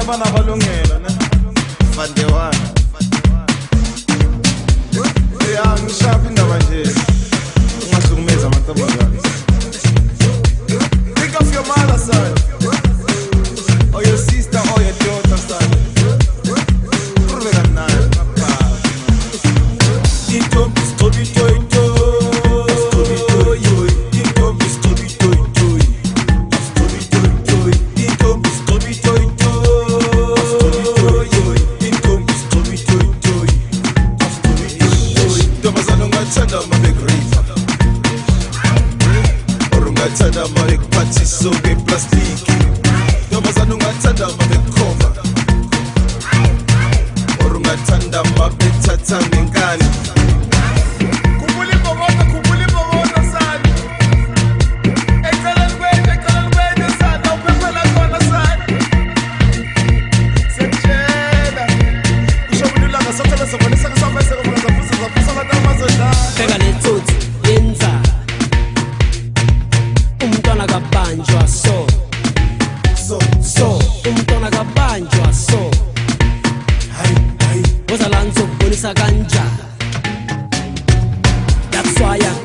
banabalungelo ne Vandewana ya ngishapi indaba nje ungasukumeza amantombazane. Think of your mother son or your sister or your daughter son. Kurubeka nayo papa intombi stobi toy toy stobi toy toy intombi stobi toy toy stobi toy toy intombi stobi toy toy stobi toy toy intombi stobi toy toy stobi toy toy ntombazane ungathanda mabegrifa or ungathanda mabekuphathisa ngeplastiki ntombazane ungathanda mabekhomba or ungathanda mabethatha ngenkani. Pega le tutti, yenza umntwana kabanjwa so umntwana kabanjwa so woza la ngizokubonisa kanjani. That's why